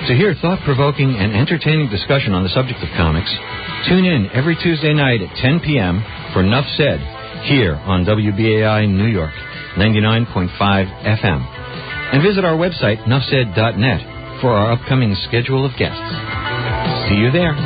To hear thought-provoking and entertaining discussion on the subject of comics, tune in every Tuesday night at 10 p.m. for Nuff Said, here on WBAI New York, 99.5 FM. And visit our website, nuffsaid.net, for our upcoming schedule of guests. See you there.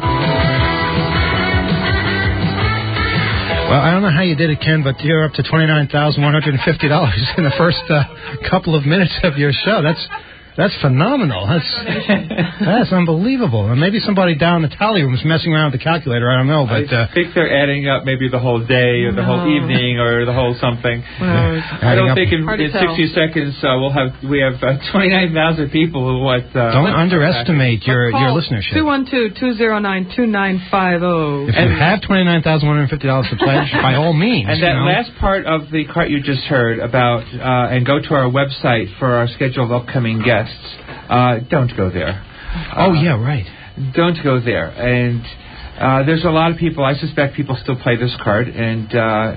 Well, I don't know how you did it, Ken, but you're up to $29,150 in the first couple of minutes of your show. That's phenomenal. That's unbelievable. And maybe somebody down in the tally room is messing around with the calculator. I don't know, but I think they're adding up maybe the whole day or the whole evening or the whole something. I don't think in 60 seconds we have 29,000 people who don't underestimate your listenership. 212-209-2950. If you have $29,150 to pledge, by all means. And that last part of the part you just heard about, and go to our website for our schedule of upcoming guests. Don't go there. Yeah, right. Don't go there. And there's a lot of people, I suspect people still play this card and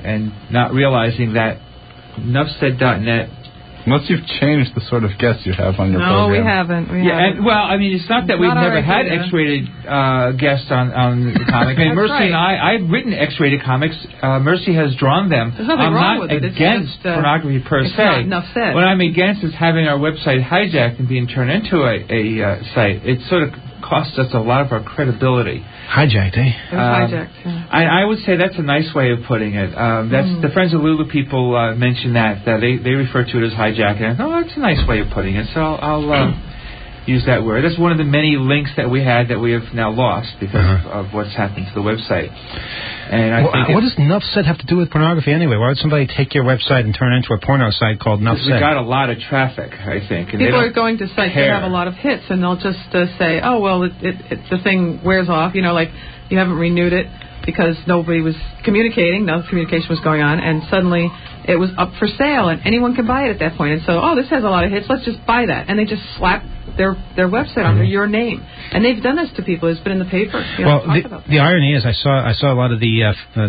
not realizing that nuffsaid.net. Unless you've changed the sort of guests you have on your program. No, we haven't. And, well, I mean, it's not that we've never had X-rated guests on the comic. I mean, Mercy and I've written X-rated comics. Mercy has drawn them. There's nothing wrong with it. I'm not against pornography per se. Not enough said. What I'm against is having our website hijacked and being turned into a site. It sort of costs us a lot of our credibility. Hijacked, eh? It was hijacked, yeah. I would say that's a nice way of putting it. That's the Friends of Lulu people mention that. They refer to it as hijacking. That's a nice way of putting it. So I'll use that word. That's one of the many links that we had that we have now lost because of what's happened to the website. And I think what does Nuff Said have to do with pornography anyway? Why would somebody take your website and turn it into a porno site called Nuff Said? We got a lot of traffic, I think. And people are going to sites that have a lot of hits, and they'll just say, oh, well, the thing wears off. You know, like you haven't renewed it because nobody was communicating, no communication was going on, and suddenly it was up for sale, and anyone can buy it at that point. And so, this has a lot of hits, let's just buy that. And they just slap their website under your name. And they've done this to people. It's been in the paper. The irony is I saw a lot of the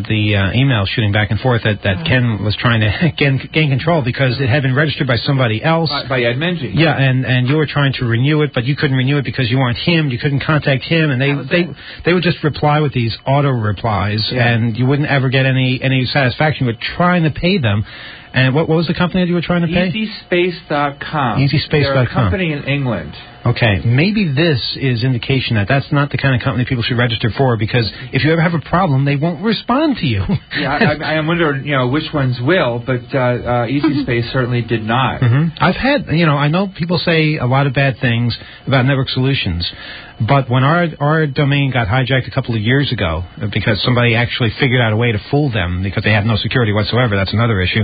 emails shooting back and forth that Ken was trying to gain control because it had been registered by somebody else. By Ed Menji. Yeah, and you were trying to renew it, but you couldn't renew it because you weren't him. You couldn't contact him, and they would just reply with these auto replies, and you wouldn't ever get any satisfaction. You were trying to pay them. And what was the company that you were trying to pay? EasySpace.com. EasySpace.com. They're a company in England. Okay, maybe this is indication that that's not the kind of company people should register for, because if you ever have a problem, they won't respond to you. I wonder, which ones will, but EasySpace certainly did not. I've had, I know people say a lot of bad things about Network Solutions, but when our domain got hijacked a couple of years ago, because somebody actually figured out a way to fool them because they have no security whatsoever, that's another issue,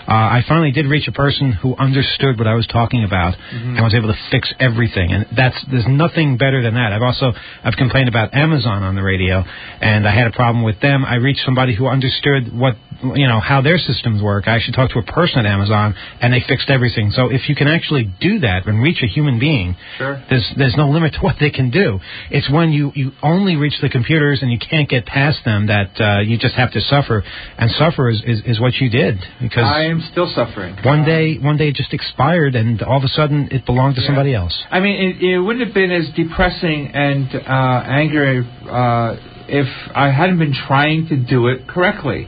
I finally did reach a person who understood what I was talking about and was able to fix everything. And there's nothing better than that. I've complained about Amazon on the radio, and I had a problem with them. I reached somebody who understood how their systems work. I actually talked to a person at Amazon, and they fixed everything. So if you can actually do that and reach a human being, there's no limit to what they can do. It's when you only reach the computers and you can't get past them that you just have to suffer. And suffer is what you did. Because I am still suffering. One day it just expired, and all of a sudden it belonged to somebody else. I mean, it wouldn't have been as depressing and angry if I hadn't been trying to do it correctly.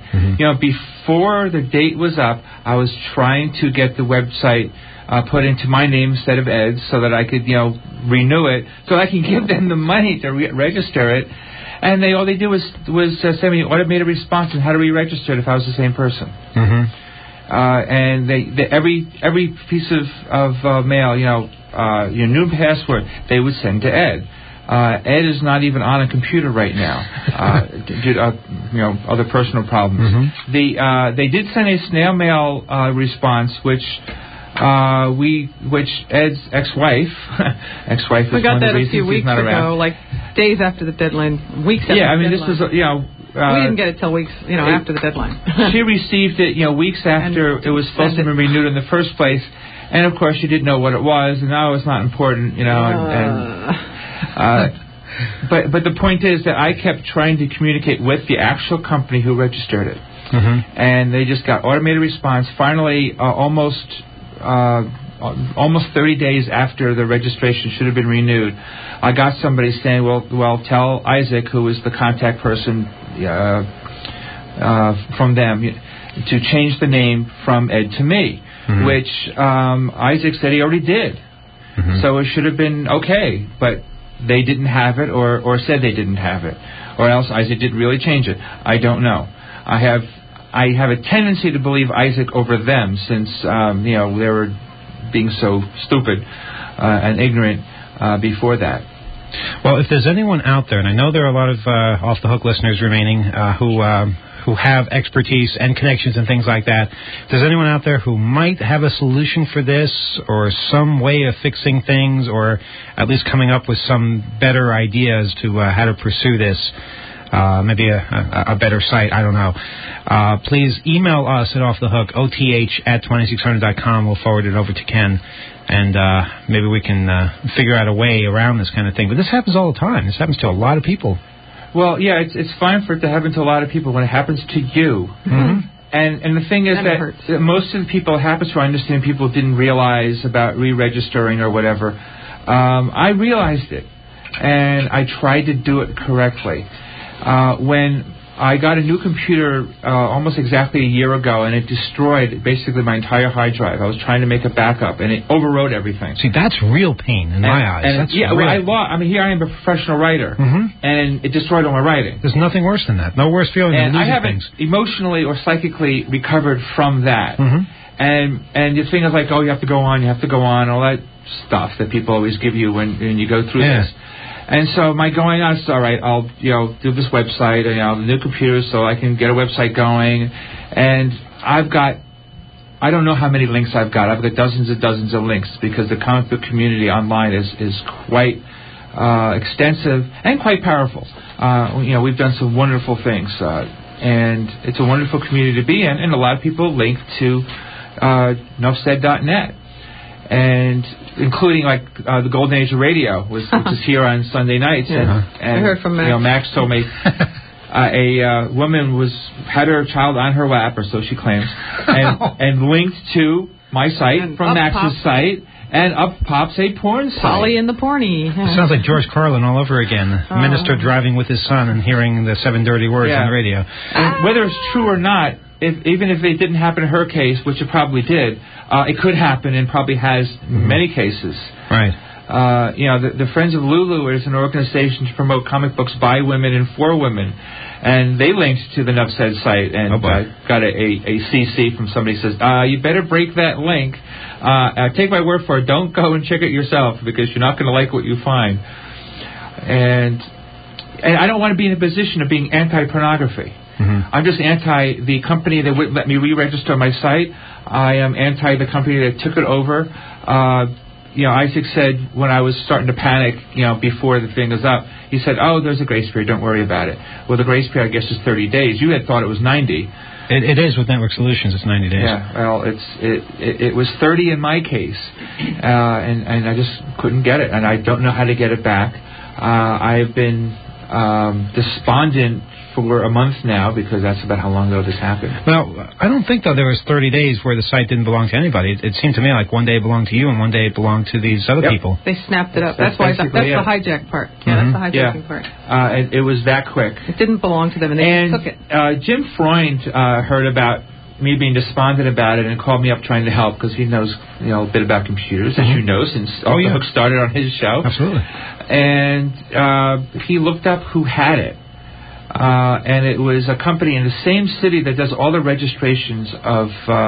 Before the date was up, I was trying to get the website put into my name instead of Ed's so that I could, renew it, so I can give them the money to register it. And all they did was send me an automated response on how to re-register it if I was the same person. And every piece of mail, your new password, they would send to Ed. Ed is not even on a computer right now due to other personal problems. They did send a snail mail response, which Ed's ex-wife is one of the reasons he's not around. We got that a few weeks ago, like days after the deadline, weeks after the deadline. This was we didn't get it till weeks, after the deadline. She received it, weeks after it was supposed to be renewed in the first place, and of course she didn't know what it was, and now it's not important, But the point is that I kept trying to communicate with the actual company who registered it, and they just got automated response. Finally, almost almost 30 days after the registration should have been renewed, I got somebody saying, well, tell Isaac, who is the contact person from them, to change the name from Ed to me, which Isaac said he already did. So it should have been okay, but they didn't have it, or said they didn't have it, or else Isaac didn't really change it. I don't know. I have a tendency to believe Isaac over them, since they were being so stupid and ignorant before that. Well, if there's anyone out there, and I know there are a lot of Off the Hook listeners remaining who have expertise and connections and things like that, if there's anyone out there who might have a solution for this, or some way of fixing things, or at least coming up with some better ideas to how to pursue this, maybe a better site, I don't know. Please email us at offthehook, OTH@2600.com. We'll forward it over to Ken, and maybe we can figure out a way around this kind of thing. But this happens all the time. This happens to a lot of people. Well, yeah, it's fine for it to happen to a lot of people when it happens to you. And the thing is that most of the people it happens to, I understand people didn't realize about re-registering or whatever. I realized it, and I tried to do it correctly. When I got a new computer almost exactly a year ago, and it destroyed basically my entire hard drive. I was trying to make a backup, and it overwrote everything. See, that's real pain in my eyes. And that's here I am a professional writer, and it destroyed all my writing. There's nothing worse than that. No worse feeling than losing things. And I haven't emotionally or psychically recovered from that. And the thing is like, you have to go on, all that stuff that people always give you when you go through this. And so my going on is, all right, I'll do this website, and the new computer, so I can get a website going. And I don't know how many links I've got. I've got dozens and dozens of links, because the comic book community online is quite extensive and quite powerful. We've done some wonderful things, and it's a wonderful community to be in. And a lot of people link to nuffsaid.net. And including the Golden Age of Radio, which is here on Sunday nights. And I heard from Max. Max told me a woman had her child on her lap, or so she claims, and linked to my site and from Max's site, and up pops a porn site. Polly and the Porny. It sounds like George Carlin all over again. A minister driving with his son and hearing the 7 dirty words on the radio. And whether it's true or not, even if it didn't happen in her case, which it probably did, it could happen, and probably has in many cases. Right. The Friends of Lulu is an organization to promote comic books by women and for women, and they linked to the Nuff Said site, and got a CC from somebody who says, you better break that link. Take my word for it. Don't go and check it yourself, because you're not going to like what you find. And I don't want to be in a position of being anti-pornography. I'm just anti the company that wouldn't let me re-register my site. I am anti the company that took it over. Isaac said when I was starting to panic, before the thing was up, he said, there's a grace period, don't worry about it. Well, the grace period, I guess, is 30 days. You had thought it was 90. It is with Network Solutions, it's 90 days. Yeah, well, it was 30 in my case, and I just couldn't get it, and I don't know how to get it back. I've been despondent for a month now, because that's about how long ago this happened. Well, I don't think, though, there was 30 days where the site didn't belong to anybody. It seemed to me like one day it belonged to you and one day it belonged to these other people. They snapped it up. That's why that's the hijack part. Yeah, that's the hijacking part. It was that quick. It didn't belong to them, and they took it. Jim Freund heard about me being despondent about it and called me up trying to help, because he knows a bit about computers, as you know, since Off the Hook started on his show. Absolutely. And he looked up who had it. And it was a company in the same city that does all the registrations of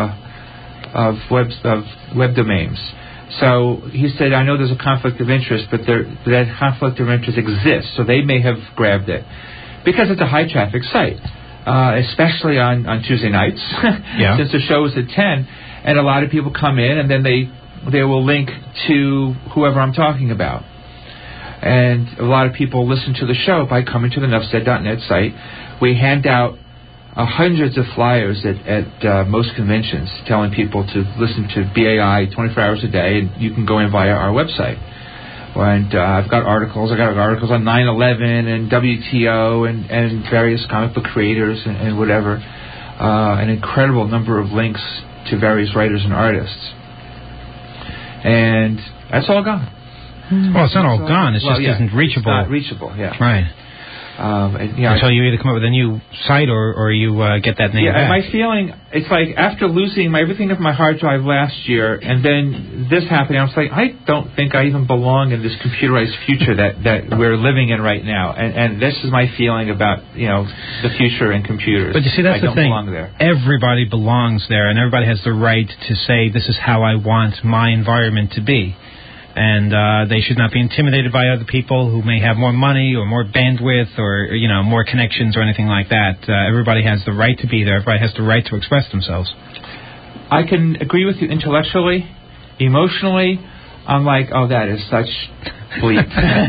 web domains. So he said, I know there's a conflict of interest, but that conflict of interest exists, so they may have grabbed it. Because it's a high-traffic site, especially on Tuesday nights, since the show is at 10, and a lot of people come in, and then they will link to whoever I'm talking about. And a lot of people listen to the show by coming to the nuffsaid.net site. We hand out hundreds of flyers at most conventions telling people to listen to BAI 24 hours a day, and you can go in via our website. And I've got articles. I got articles on 9/11 and WTO and various comic book creators and whatever. An incredible number of links to various writers and artists. and that's all gone. Well, it's not all gone. It just isn't reachable. It's not reachable, yeah. Right. Until you either come up with a new site or you get that name back. And my feeling, it's like after losing everything of my hard drive last year, and then this happening, I was like, I don't think I even belong in this computerized future that we're living in right now. And this is my feeling about the future in computers. But you see, that's the thing. I don't belong there. Everybody belongs there, and everybody has the right to say, this is how I want my environment to be. And they should not be intimidated by other people who may have more money or more bandwidth or, more connections or anything like that. Everybody has the right to be there. Everybody has the right to express themselves. I can agree with you intellectually. Emotionally, I'm like, oh, that is such bleak.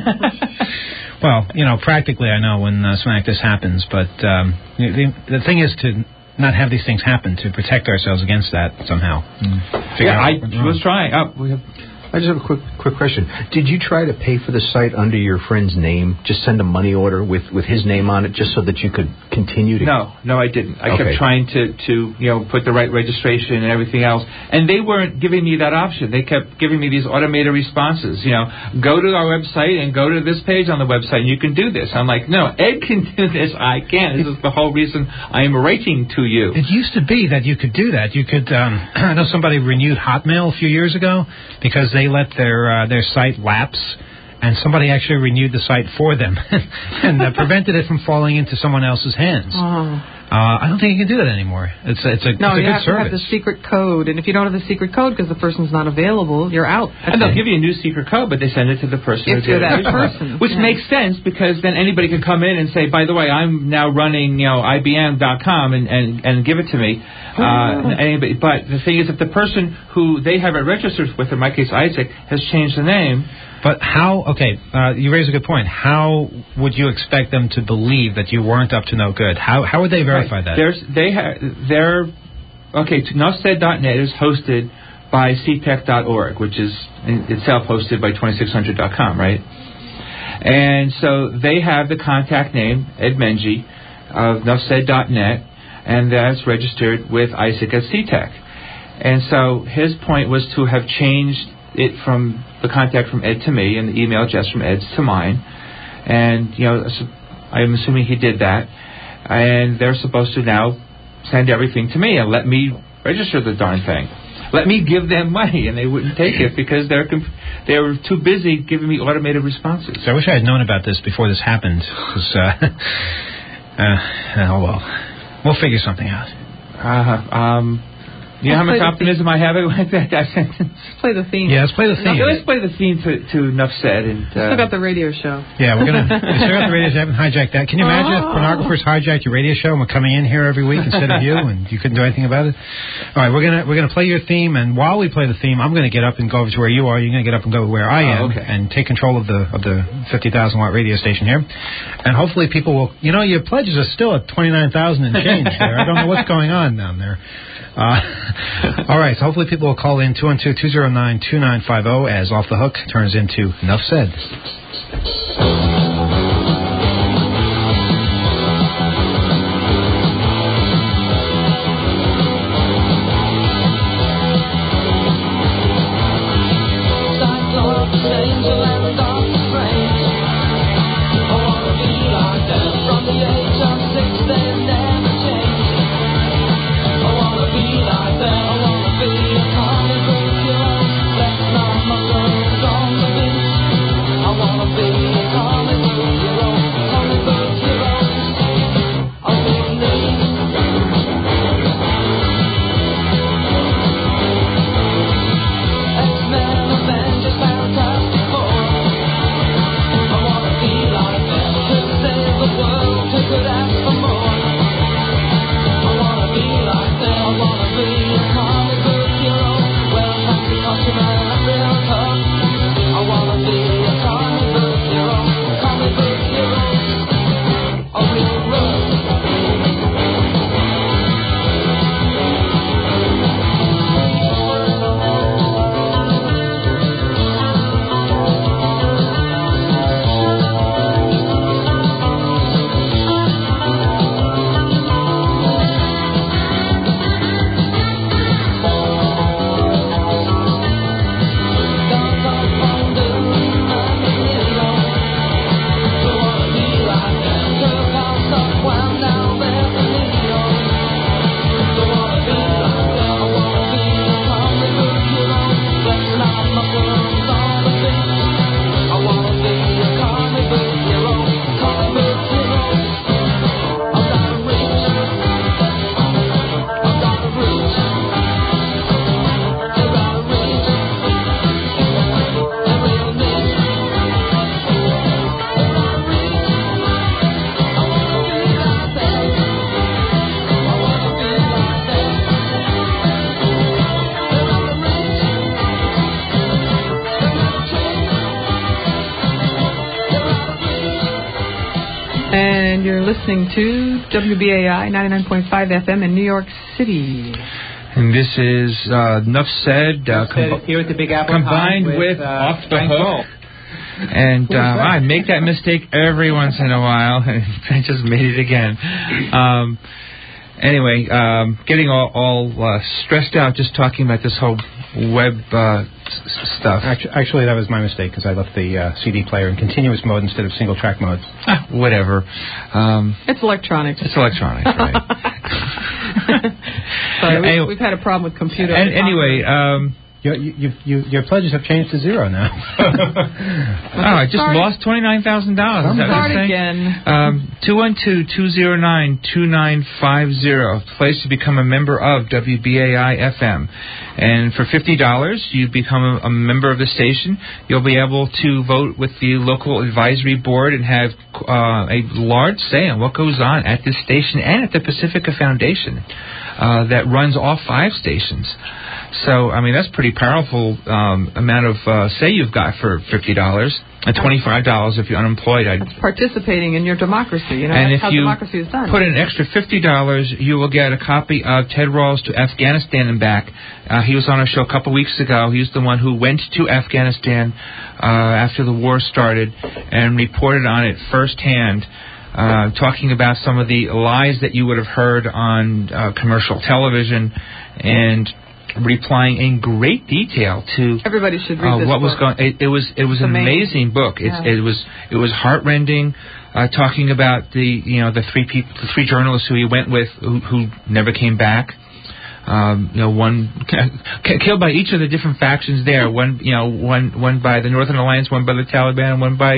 Well, practically I know when something like this happens. But the thing is to not have these things happen, to protect ourselves against that somehow. I was trying. I just have a quick question. Did you try to pay for the site under your friend's name? Just send a money order with his name on it, just so that you could continue to... No, I didn't. I kept trying to put the right registration and everything else, and they weren't giving me that option. They kept giving me these automated responses. Go to our website and go to this page on the website, and you can do this. I'm like, no, Ed can do this. I can't. This is the whole reason I am writing to you. It used to be that you could do that. You could. I know somebody renewed Hotmail a few years ago because they let their site lapse, and somebody actually renewed the site for them and prevented it from falling into someone else's hands. Oh. I don't think you can do that anymore. It's a good service. No, you have to have the secret code, and if you don't have the secret code because the person's not available, you're out. And they'll give you a new secret code, but they send it to the person who did that person. Which makes sense, because then anybody can come in and say, by the way, I'm now running IBM.com and give it to me. But the thing is, if the person who they have it registered with, in my case Isaac, has changed the name. But how, you raise a good point. How would you expect them to believe that you weren't up to no good? How would they verify that? Nuffsaid.net is hosted by ctech.org, which is itself hosted by 2600.com, right? And so they have the contact name, Ed Menji, of Nuffsaid.net, and that's registered with Isaac at CTech. And so his point was to have changed it from the contact from Ed to me and the email address from Ed's to mine. And, I'm assuming he did that. And they're supposed to now send everything to me and let me register the darn thing. Let me give them money, and they wouldn't take it because they were too busy giving me automated responses. So I wish I had known about this before this happened. Because, oh well. We'll figure something out. You know how much optimism I have with that sentence? Let's play the theme. Yeah, let's play the theme. Let's play the theme to Enough Said. And, still got the radio show. Yeah, we still got the radio show. I haven't hijacked that. Can you imagine if pornographers hijacked your radio show and we're coming in here every week instead of you, and you couldn't do anything about it? All right, we're gonna play your theme, and while we play the theme, I'm gonna get up and go over to where you are. You're gonna get up and go where I am, and take control of the 50,000 watt radio station here. And hopefully people will. Your pledges are still at 29,000 and change there. I don't know what's going on down there. All right, so hopefully people will call in 212-209-2950 as Off the Hook turns into Enough Said. I wanna be a comic And you're listening to WBAI 99.5 FM in New York City. And this is Enough Said, here at the Big Apple combined with Off the Hook. And I make that mistake every once in a while. I just made it again. Anyway, getting all stressed out just talking about this whole web stuff. Actually, that was my mistake because I left the CD player in continuous mode instead of single track mode. Whatever. It's electronic. It's electronic, right? Sorry, we've had a problem with computer. And anyway, your pledges have changed to zero now. I just lost $29,000. Start again. 212-209-2950. Place to become a member of WBAI FM. And for $50, you become a member of the station. You'll be able to vote with the local advisory board and have a large say on what goes on at this station and at the Pacifica Foundation that runs all 5 stations. So, I mean, that's pretty powerful amount of say you've got for $50. And $25 if you're unemployed. It's participating in your democracy. You know, and that's how if you democracy is done. Put in an extra $50, you will get a copy of Ted Rawls to Afghanistan and Back. He was on our show a couple weeks ago. He was the one who went to Afghanistan after the war started and reported on it firsthand, talking about some of the lies that you would have heard on commercial television and replying in great detail to everybody should read this what book. was going. It was an amazing book. It was heartrending, talking about the three journalists who he went with who never came back. One killed by each of the different factions there. One by the Northern Alliance, one by the Taliban, one by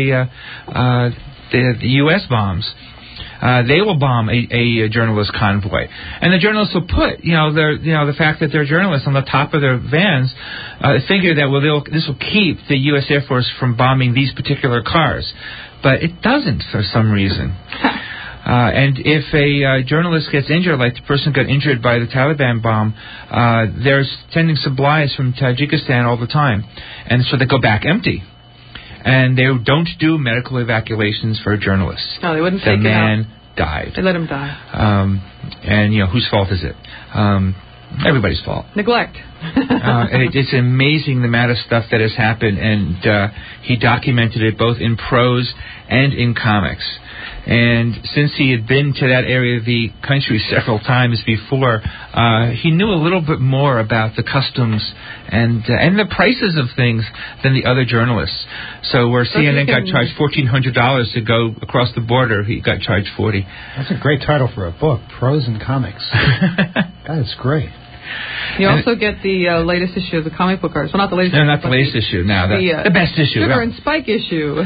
the U.S. bombs. They will bomb a journalist convoy, and the journalists will put the fact that they're journalists on the top of their vans, figure that this will keep the U.S. Air Force from bombing these particular cars, but it doesn't for some reason. And if a journalist gets injured, like the person got injured by the Taliban bomb, they're sending supplies from Tajikistan all the time, and so they go back empty. And they don't do medical evacuations for journalists. No, they wouldn't take him out. The man died. They let him die. And, whose fault is it? Everybody's fault. Neglect. It's amazing the amount of stuff that has happened, and he documented it both in prose and in comics. And since he had been to that area of the country several times before, he knew a little bit more about the customs and the prices of things than the other journalists. So where CNN got charged $1,400 to go across the border, he got charged $40. That's a great title for a book, Prose and Comics. That's great. You also get the latest issue of the comic book arts. Well, not the latest issue. No, not the latest issue. No, the best issue. Sugar and Spike issue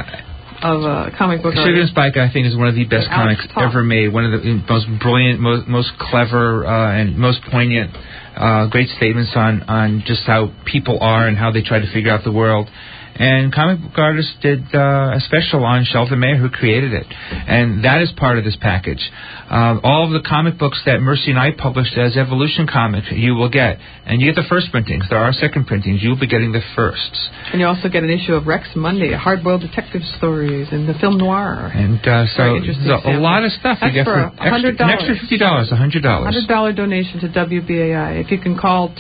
of comic book Sugar and Spike, I think, is one of the best comics ever made. One of the most brilliant, most clever, and most poignant, great statements on just how people are and how they try to figure out the world. And Comic Book Artist did a special on Sheldon Mayer, who created it. And that is part of this package. All of the comic books that Mercy and I published as Evolution Comics, you will get. And you get the first printings. There are second printings. You'll be getting the firsts. And you also get an issue of Rex Monday, hard-boiled detective stories, and the film noir. And so a lot of stuff. That's you get for $100. An extra $50, $100. $100 donation to WBAI. If you can call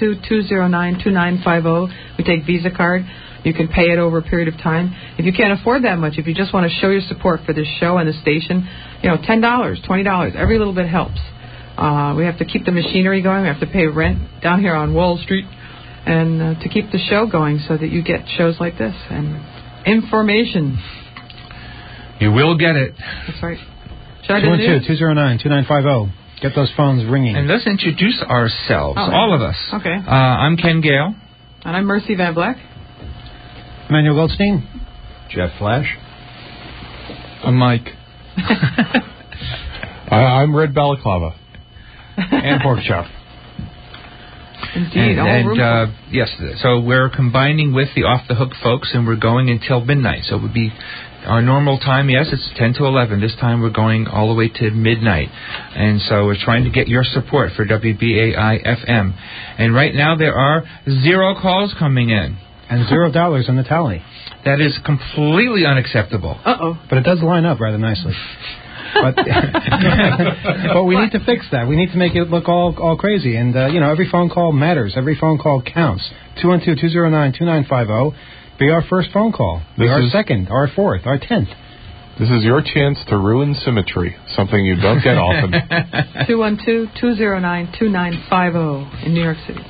212-209-2950. We take Visa card. You can pay it over a period of time. If you can't afford that much, if you just want to show your support for this show and the station, $10, $20, every little bit helps. We have to keep the machinery going. We have to pay rent down here on Wall Street, and to keep the show going so that you get shows like this and information. You will get it. That's right. Should I do the news? 212-209-2950. Get those phones ringing. And let's introduce ourselves, all of us. Okay. I'm Ken Gale. And I'm Mercy Van Black. Emmanuel Goldstein. Jeff Flash. I'm Mike. I'm Red Balaclava. And Pork Chop. Indeed, yes, so we're combining with the Off the Hook folks, and we're going until midnight. So it would be our normal time, yes, it's 10 to 11. This time we're going all the way to midnight. And so we're trying to get your support for WBAI FM. And right now there are 0 calls coming in. and $0 on the tally. That is completely unacceptable. Uh-oh. But it does line up rather nicely. But we need to fix that. We need to make it look all crazy. And, every phone call matters. Every phone call counts. 212-209-2950. Be our first phone call. Be our second, our fourth, our 10th. This is your chance to ruin symmetry, something you don't get often. 212-209-2950 in New York City.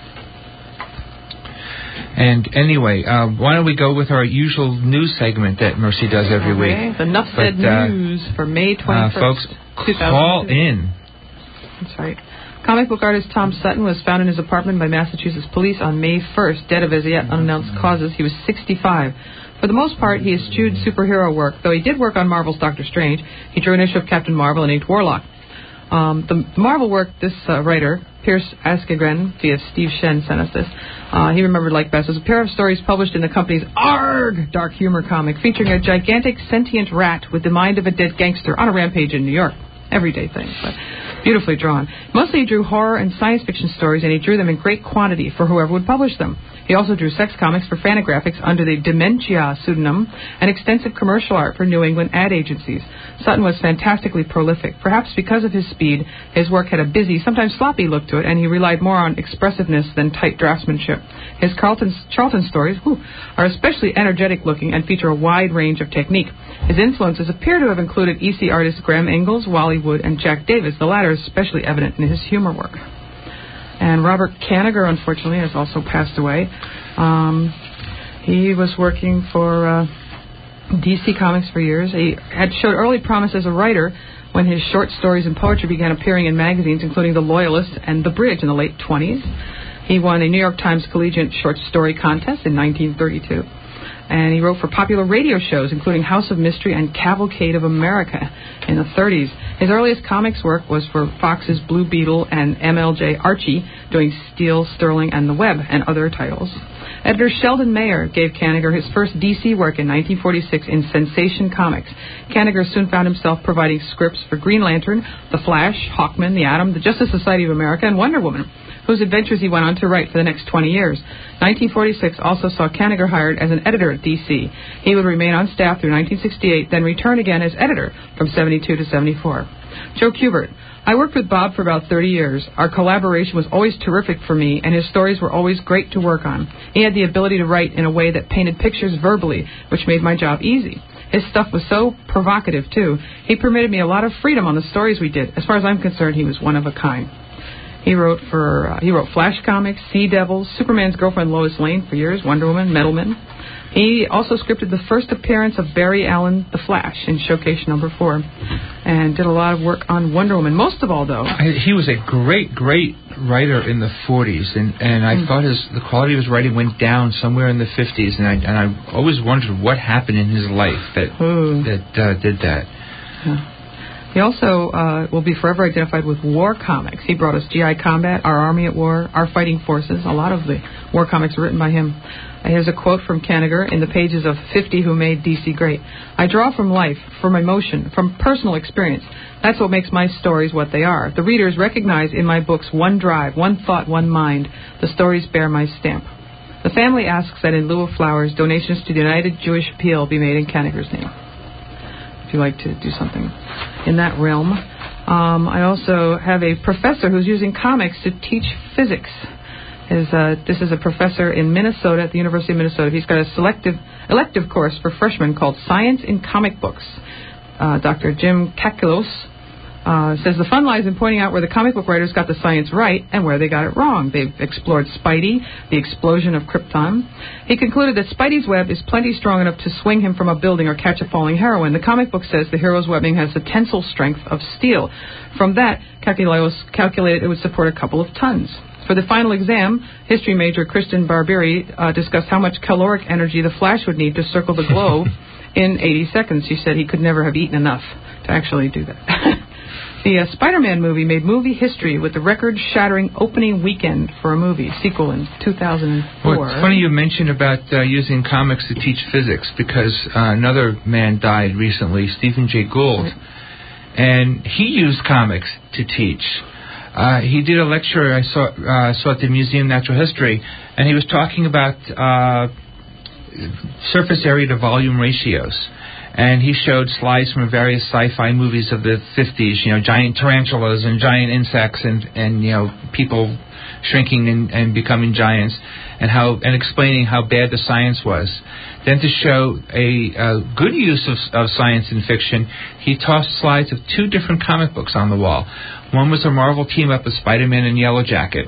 And anyway, why don't we go with our usual news segment that Mercy does every week. The Enough Said News for May 21st. Folks, call in. That's right. Comic book artist Tom Sutton was found in his apartment by Massachusetts police on May 1st, dead of as yet unannounced causes. He was 65. For the most part, he eschewed superhero work, though he did work on Marvel's Doctor Strange. He drew an issue of Captain Marvel and inked Warlock. The Marvel work, this writer, Pierce Askegren, via Steve Shen, sent us this. He remembered like best. There's a pair of stories published in the company's ARG dark humor comic featuring a gigantic sentient rat with the mind of a dead gangster on a rampage in New York. Everyday thing, but beautifully drawn. Mostly he drew horror and science fiction stories, and he drew them in great quantity for whoever would publish them. He also drew sex comics for Fantagraphics under the Dementia pseudonym and extensive commercial art for New England ad agencies. Sutton was fantastically prolific. Perhaps because of his speed, his work had a busy, sometimes sloppy look to it, and he relied more on expressiveness than tight draftsmanship. His Charlton stories are especially energetic looking and feature a wide range of technique. His influences appear to have included EC artists Graham Ingalls, Wally Wood, and Jack Davis. The latter is especially evident in his humor work. And Robert Kanigher, unfortunately, has also passed away. He was working for DC Comics for years. He had showed early promise as a writer when his short stories and poetry began appearing in magazines, including The Loyalist and The Bridge in the late 20s. He won a New York Times Collegiate Short Story Contest in 1932. And he wrote for popular radio shows, including House of Mystery and Cavalcade of America in the 30s. His earliest comics work was for Fox's Blue Beetle and MLJ Archie, doing Steel, Sterling, and The Web, and other titles. Editor Sheldon Mayer gave Kanigher his first DC work in 1946 in Sensation Comics. Kanigher soon found himself providing scripts for Green Lantern, The Flash, Hawkman, The Atom, the Justice Society of America, and Wonder Woman, whose adventures he went on to write for the next 20 years. 1946 also saw Kanigher hired as an editor at DC. He would remain on staff through 1968, then return again as editor from 72 to 74. Joe Kubert. I worked with Bob for about 30 years. Our collaboration was always terrific for me, and his stories were always great to work on. He had the ability to write in a way that painted pictures verbally, which made my job easy. His stuff was so provocative, too. He permitted me a lot of freedom on the stories we did. As far as I'm concerned, he was one of a kind. He wrote Flash Comics, Sea Devils, Superman's Girlfriend Lois Lane for years, Wonder Woman, Metalman. He also scripted the first appearance of Barry Allen, The Flash, in Showcase number 4, and did a lot of work on Wonder Woman. Most of all, though, he was a great writer in the 40s, and I thought the quality of his writing went down somewhere in the 50s, and I always wondered what happened in his life that did that. Yeah. He also will be forever identified with war comics. He brought us G.I. Combat, Our Army at War, Our Fighting Forces. A lot of the war comics were written by him. Here's a quote from Kanigher in the pages of 50 Who Made DC Great. I draw from life, from emotion, from personal experience. That's what makes my stories what they are. The readers recognize in my books one drive, one thought, one mind. The stories bear my stamp. The family asks that in lieu of flowers, donations to the United Jewish Appeal be made in Kanigher's name. If you like to do something in that realm. I also have a professor who's using comics to teach physics. This is a professor in Minnesota at the University of Minnesota. He's got a elective course for freshmen called Science in Comic Books. Dr. Jim Kakilos says the fun lies in pointing out where the comic book writers got the science right and where they got it wrong. They've explored Spidey, the explosion of Krypton. He concluded that Spidey's web is plenty strong enough to swing him from a building or catch a falling heroine. The comic book says the hero's webbing has the tensile strength of steel. From that, Kakilos calculated it would support a couple of tons. For the final exam, history major Kristen Barbieri discussed how much caloric energy the Flash would need to circle the globe in 80 seconds. She said he could never have eaten enough to actually do that. The Spider-Man movie made movie history with the record-shattering opening weekend for a movie, sequel in 2004. Well, it's funny you mentioned about using comics to teach physics, because another man died recently, Stephen Jay Gould, and he used comics to teach. He did a lecture I saw at the Museum of Natural History, and he was talking about surface area to volume ratios. And he showed slides from various sci-fi movies of the 50s, giant tarantulas and giant insects and people shrinking and becoming giants, and explaining how bad the science was. Then to show a good use of science in fiction, he tossed slides of 2 different comic books on the wall. One was a Marvel team-up of Spider-Man and Yellow Jacket,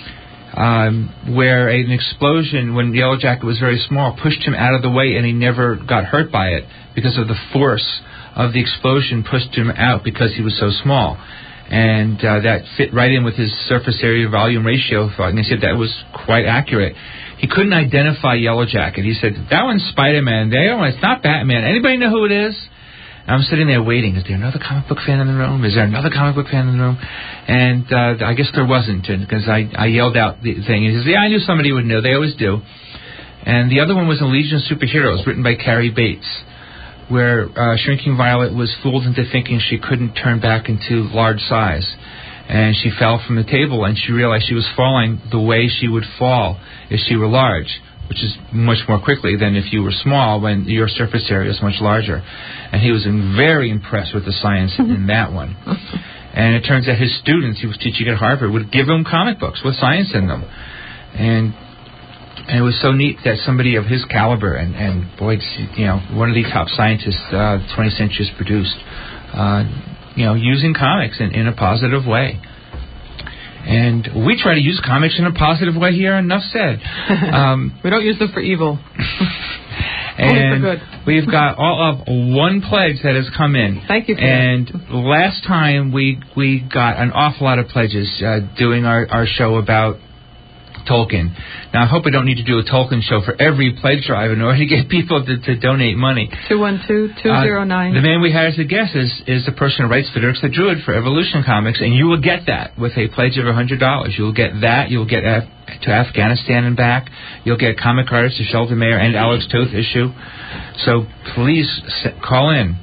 where an explosion, when Yellow Jacket was very small, pushed him out of the way, and he never got hurt by it because of the force of the explosion pushed him out because he was so small. And that fit right in with his surface area volume ratio thought, and he said that was quite accurate. He couldn't identify Yellow Jacket. He said, that one's Spider-Man. It's not Batman. Anybody know who it is? And I'm sitting there waiting. Is there another comic book fan in the room? Is there another comic book fan in the room? And I guess there wasn't, because I yelled out the thing. And he says, yeah, I knew somebody would know. They always do. And the other one was A Legion of Superheroes, written by Carrie Bates, where Shrinking Violet was fooled into thinking she couldn't turn back into large size. And she fell from the table, and she realized she was falling the way she would fall if she were large, which is much more quickly than if you were small when your surface area is much larger. And he was very impressed with the science in that one. And it turns out his students, he was teaching at Harvard, would give him comic books with science in them. And it was so neat that somebody of his caliber, and boy, one of the top scientists the 20th century has produced, using comics in a positive way. And we try to use comics in a positive way here, enough said. We don't use them for evil. And only for good. We've got all of one pledge that has come in. Thank you for and that. Last time we got an awful lot of pledges doing our show about Tolkien. Now, I hope we don't need to do a Tolkien show for every pledge drive in order to get people to donate money. 212-209. The man we had as a guest is the person who writes for Dirk the Druid for Evolution Comics, and you will get that with a pledge of $100. You'll get that. You'll get to Afghanistan and back. You'll get comic artists to Sheldon Mayer and Alex Toth issue. So please call in.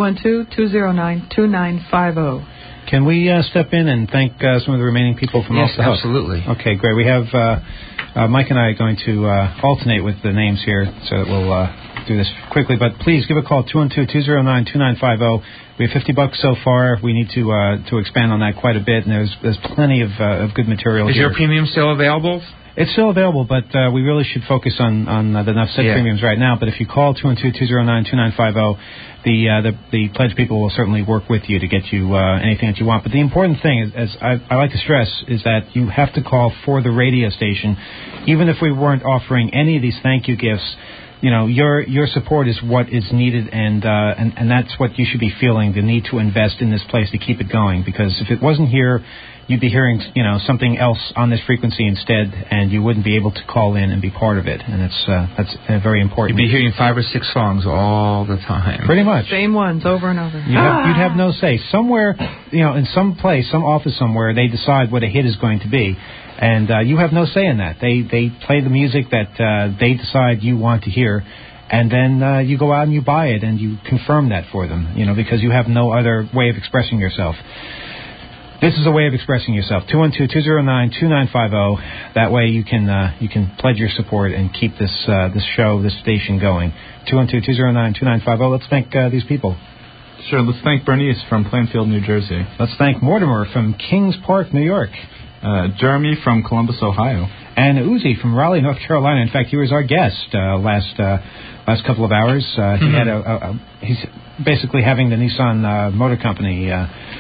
212-209-2950. Can we step in and thank some of the remaining people from Off the Hook? Yes, absolutely. Okay, great. We have Mike and I are going to alternate with the names here, so that we'll do this quickly. But please give a call, 212-209-2950. We have $50 so far. We need to expand on that quite a bit, and there's plenty of good material. Is here. your premium still available? It's still available, but we really should focus on the Enough Said premiums right now. But if you call 212-209-2950, the pledge people will certainly work with you to get you anything that you want. But the important thing, as I like to stress, is that you have to call for the radio station. Even if we weren't offering any of these thank you gifts, your support is what is needed, and that's what you should be feeling, the need to invest in this place to keep it going. Because if it wasn't here, you'd be hearing, something else on this frequency instead, and you wouldn't be able to call in and be part of it. And that's very important. You'd be hearing 5 or 6 songs all the time. Pretty much. Same ones over and over. You'd have no say. Somewhere, in some place, some office somewhere, they decide what a hit is going to be. And you have no say in that. They play the music that they decide you want to hear, and then you go out and you buy it and you confirm that for them, because you have no other way of expressing yourself. This is a way of expressing yourself. 212-209-2950. That way you can pledge your support and keep this show, this station going. 212-209-2950. Let's thank these people. Sure. Let's thank Bernice from Plainfield, New Jersey. Let's thank Mortimer from Kings Park, New York. Jeremy from Columbus, Ohio. And Uzi from Raleigh, North Carolina. In fact, he was our guest last couple of hours. He had he's basically having the Nissan Motor Company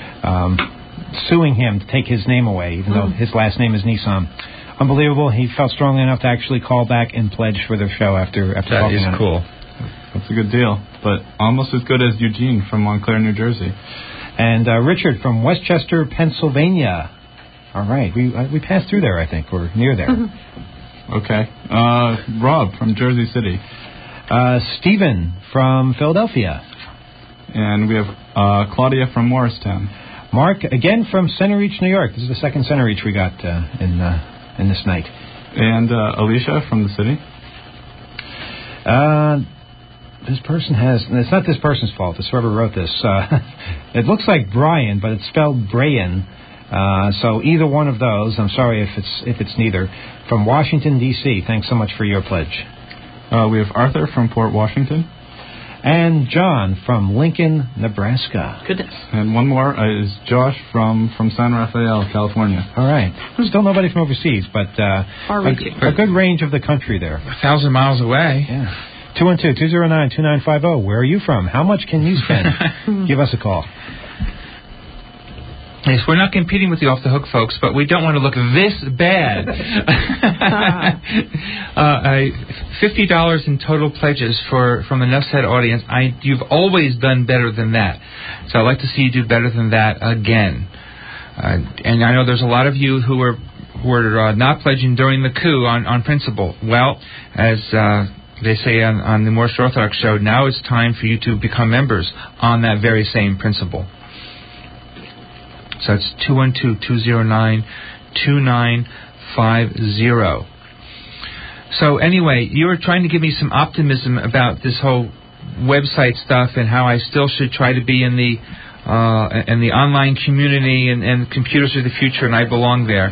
suing him to take his name away, even though his last name is Nissan. Unbelievable. He felt strongly enough to actually call back and pledge for the show after talking on it. That is cool. That's a good deal, but almost as good as Eugene from Montclair, New Jersey. And Richard from Westchester, Pennsylvania. All right. We passed through there, I think, or near there. Okay. Rob from Jersey City. Stephen from Philadelphia. And we have Claudia from Morristown. Mark, again from Center Reach, New York. This is the second Center Reach we got in this night. And Alicia from the city. This person it's not this person's fault. It's whoever wrote this. It looks like Brian, but it's spelled Brian. So either one of those. I'm sorry if it's neither. From Washington, D.C., thanks so much for your pledge. We have Arthur from Port Washington. And John from Lincoln, Nebraska. Goodness. And one more is Josh from San Rafael, California. All right. Still nobody from overseas, but a good range of the country there. 1,000 miles away. Yeah. 212-209-2950. Where are you from? How much can you spend? Give us a call. Yes, we're not competing with the Off the Hook folks, but we don't want to look this bad. $50 in total pledges from the Nuff Said audience. You've always done better than that, so I'd like to see you do better than that again. And I know there's a lot of you who were not pledging during the coup on principle. Well, as they say on the Morse Orthodox show, now it's time for you to become members on that very same principle. So it's 212-209-2950. So anyway, you were trying to give me some optimism about this whole website stuff and how I still should try to be in the online community and computers are the future and I belong there.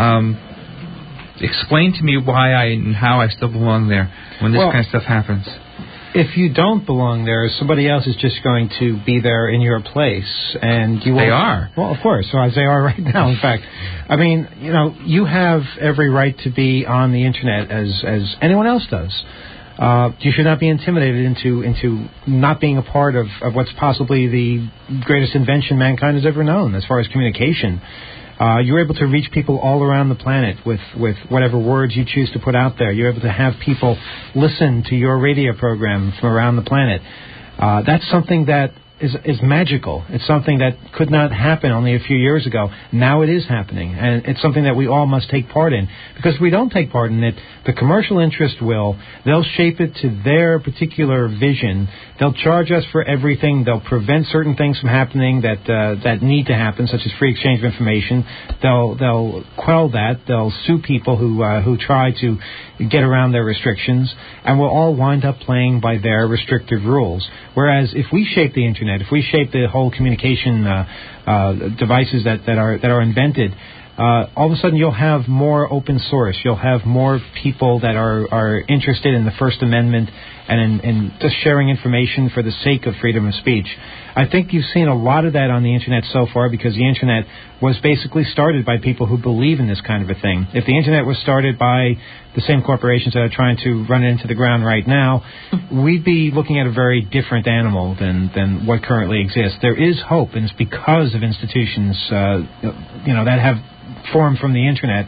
Explain to me why and how I still belong there when this kind of stuff happens. If you don't belong there, somebody else is just going to be there in your place, and you. They are. Well, of course, as they are right now. In fact, I mean, you have every right to be on the internet as anyone else does. You should not be intimidated into not being a part of what's possibly the greatest invention mankind has ever known as far as communication. You're able to reach people all around the planet with whatever words you choose to put out there. You're able to have people listen to your radio program from around the planet. That's something that is magical. It's something that could not happen only a few years ago. Now it is happening, and it's something that we all must take part in. Because if we don't take part in it, the commercial interest will. They'll shape it to their particular vision. They'll charge us for everything. They'll prevent certain things from happening that need to happen, such as free exchange of information. They'll quell that. They'll sue people who try to get around their restrictions, and we'll all wind up playing by their restrictive rules. Whereas if we shape the internet, if we shape the whole communication devices that are invented, all of a sudden you'll have more open source. You'll have more people that are interested in the First Amendment and in just sharing information for the sake of freedom of speech. I think you've seen a lot of that on the internet so far because the internet was basically started by people who believe in this kind of a thing. If the internet was started by the same corporations that are trying to run it into the ground right now, we'd be looking at a very different animal than what currently exists. There is hope, and it's because of institutions that have formed from the internet.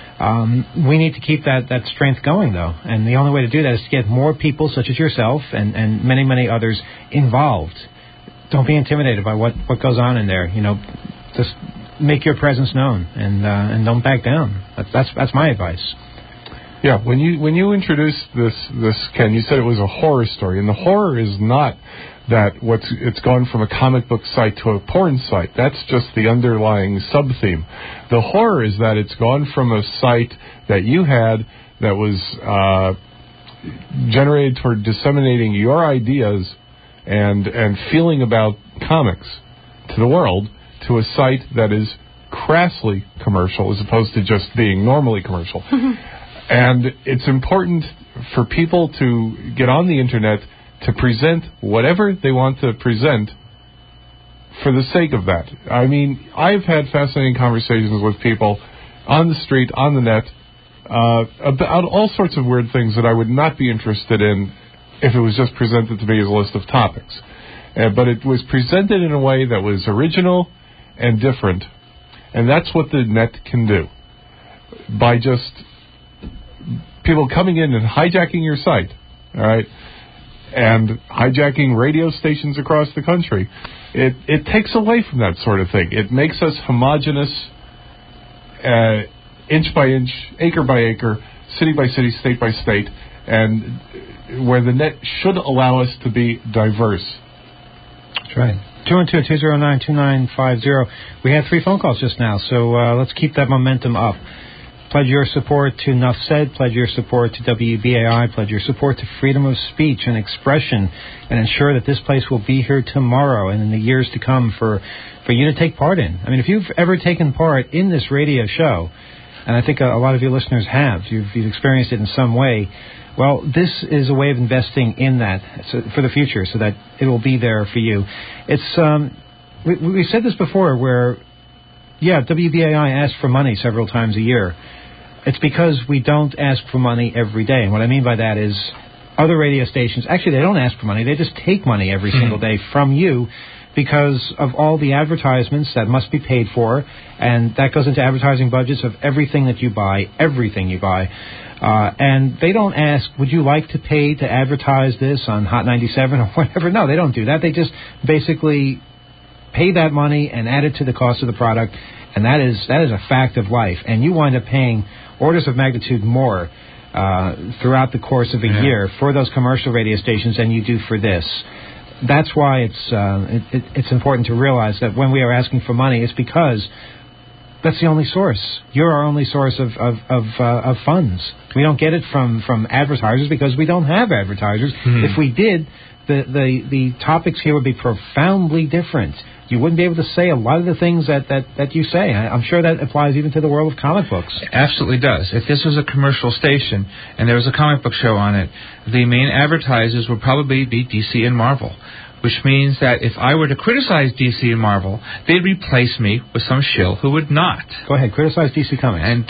We need to keep that strength going, though, and the only way to do that is to get more people such as yourself and many, many others involved. Don't be intimidated by what goes on in there. Just make your presence known and don't back down. That's my advice. Yeah, when you introduced this, Ken, you said it was a horror story, and the horror is not that it's gone from a comic book site to a porn site. That's just the underlying sub-theme. The horror is that it's gone from a site that you had that was generated toward disseminating your ideas and feeling about comics to the world to a site that is crassly commercial as opposed to just being normally commercial. And it's important for people to get on the internet to present whatever they want to present for the sake of that. I mean, I've had fascinating conversations with people on the street, on the net, about all sorts of weird things that I would not be interested in if it was just presented to me as a list of topics. But it was presented in a way that was original and different. And that's what the net can do. By just people coming in and hijacking your site, all right, and hijacking radio stations across the country, it takes away from that sort of thing. It makes us homogenous, inch by inch, acre by acre, city by city, state by state, and where the net should allow us to be diverse. That's right. 212-209-2950. We had 3 phone calls just now, so let's keep that momentum up. Pledge your support to Nuff Said, pledge your support to WBAI, pledge your support to freedom of speech and expression, and ensure that this place will be here tomorrow and in the years to come for you to take part in. I mean, if you've ever taken part in this radio show, and I think a lot of your listeners have, you've experienced it in some way, Well, this is a way of investing in that for the future so that it will be there for you. It's we said this before where, WBAI asks for money several times a year. It's because we don't ask for money every day. And what I mean by that is other radio stations, actually they don't ask for money. They just take money every single day from you because of all the advertisements that must be paid for, and that goes into advertising budgets of everything that you buy, and they don't ask, would you like to pay to advertise this on Hot 97 or whatever? No, they don't do that. They just basically pay that money and add it to the cost of the product, and that is a fact of life. And you wind up paying orders of magnitude more throughout the course of a year for those commercial radio stations than you do for this. That's why it's important to realize that when we are asking for money, it's because that's the only source. You're our only source of funds. We don't get it from advertisers because we don't have advertisers. If we did, the topics here would be profoundly different. You wouldn't be able to say a lot of the things that you say. I'm sure that applies even to the world of comic books. It absolutely does. If this was a commercial station and there was a comic book show on it, the main advertisers would probably be DC and Marvel, which means that if I were to criticize DC and Marvel, they'd replace me with some shill who would not. Go ahead, criticize DC Comics. And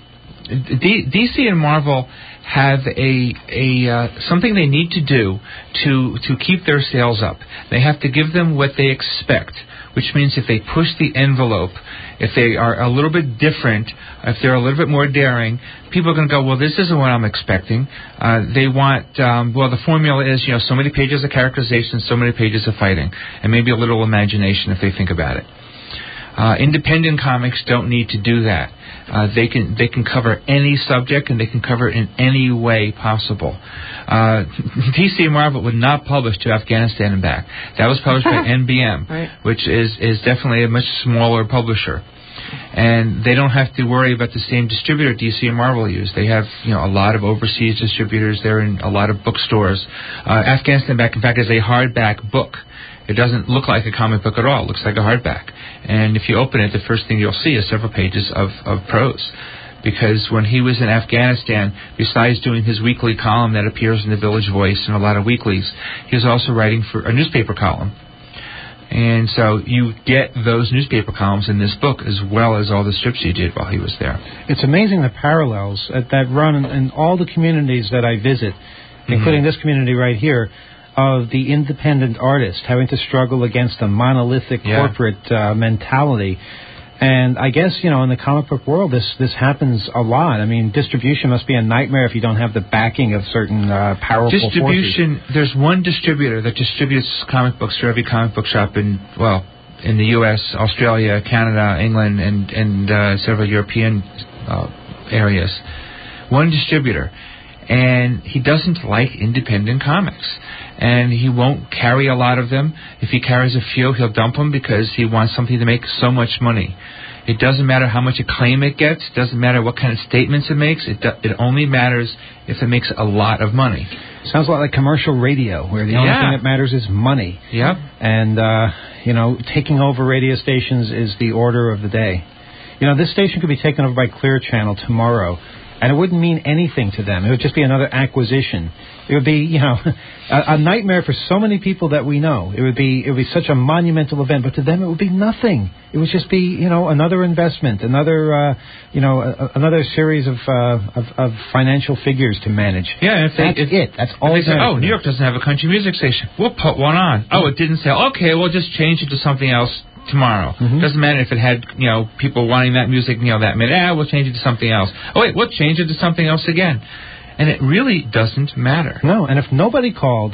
DC and Marvel have something they need to do to keep their sales up. They have to give them what they expect, which means if they push the envelope, if they are a little bit different, if they're a little bit more daring, people are going to go, well, this isn't what I'm expecting. They want, the formula is, so many pages of characterization, so many pages of fighting, and maybe a little imagination if they think about it. Independent comics don't need to do that. They can cover any subject, and they can cover it in any way possible. DC and Marvel would not publish To Afghanistan and Back. That was published by NBM, right, which is definitely a much smaller publisher. And they don't have to worry about the same distributor DC and Marvel use. They have, a lot of overseas distributors. They're in a lot of bookstores. Afghanistan Back, in fact, is a hardback book. It doesn't look like a comic book at all. It looks like a hardback. And if you open it, the first thing you'll see is several pages of prose. Because when he was in Afghanistan, besides doing his weekly column that appears in the Village Voice and a lot of weeklies, he was also writing for a newspaper column. And so you get those newspaper columns in this book as well as all the strips he did while he was there. It's amazing the parallels that run in all the communities that I visit, including this community right here, of the independent artist having to struggle against a monolithic corporate mentality. And I guess, in the comic book world, this happens a lot. I mean, distribution must be a nightmare if you don't have the backing of certain powerful distribution forces. There's one distributor that distributes comic books for every comic book shop in the U.S., Australia, Canada, England, and several European areas. One distributor. And he doesn't like independent comics. And he won't carry a lot of them. If he carries a few, he'll dump them because he wants something to make so much money. It doesn't matter how much acclaim it gets. It doesn't matter what kind of statements it makes. It only matters if it makes a lot of money. Sounds a lot like commercial radio, where the only thing that matters is money. Yep. And, taking over radio stations is the order of the day. This station could be taken over by Clear Channel tomorrow. And it wouldn't mean anything to them. It would just be another acquisition. It would be, a nightmare for so many people that we know. It would be such a monumental event, but to them it would be nothing. It would just be, another investment, another series of financial figures to manage. Yeah, that's all. They say, New York doesn't have a country music station. We'll put one on. Oh, it didn't sell. Okay, we'll just change it to something else tomorrow. Doesn't matter if it had, people wanting that music, that minute. We'll change it to something else. Oh, wait, we'll change it to something else again. And it really doesn't matter. No, and if nobody called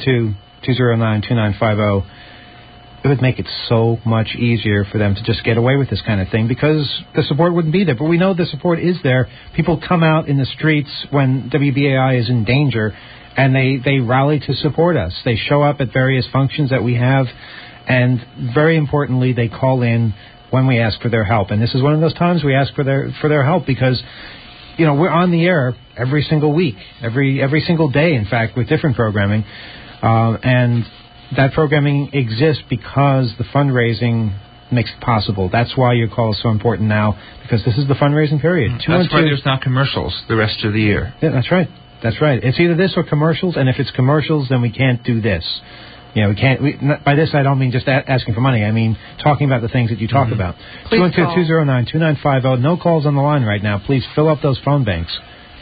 212-209-2950, it would make it so much easier for them to just get away with this kind of thing because the support wouldn't be there. But we know the support is there. People come out in the streets when WBAI is in danger, and they rally to support us. They show up at various functions that we have. And very importantly, they call in when we ask for their help. And this is one of those times we ask for their help because, we're on the air every single week, every single day, in fact, with different programming. And that programming exists because the fundraising makes it possible. That's why your call is so important now, because this is the fundraising period. That's why there's not commercials the rest of the year. Yeah, that's right. That's right. It's either this or commercials, and if it's commercials, then we can't do this. You know, we can't. By this, I don't mean just asking for money. I mean talking about the things that you talk about. 212-209-2950. No calls on the line right now. Please fill up those phone banks.